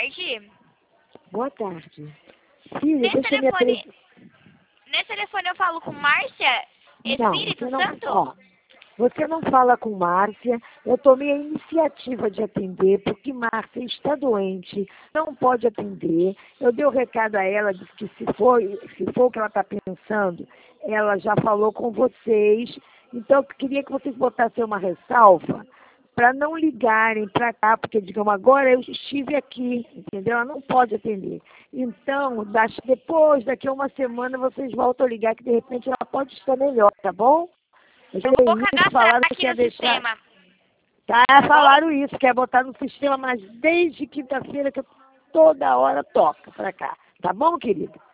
tarde. Boa tarde. Filha, Nesse deixa eu me telefone, nesse telefone eu falo com Márcia, Espírito Santo? Ó, você não fala com Márcia. Eu tomei a iniciativa de atender, porque Márcia está doente, não pode atender. Eu dei o recado a ela, disse que se for o que ela está pensando, ela já falou com vocês. Então, eu queria que vocês botassem uma ressalva para não ligarem para cá, porque, digamos, agora eu estive aqui, entendeu? Ela não pode atender. Então, daqui a uma semana, vocês voltam a ligar, que de repente ela pode estar melhor, tá bom? Eu vou cadastrar aqui no sistema. Tá, falaram isso, quer botar no sistema, mas desde quinta-feira que toda hora toca pra cá. Tá bom, querida?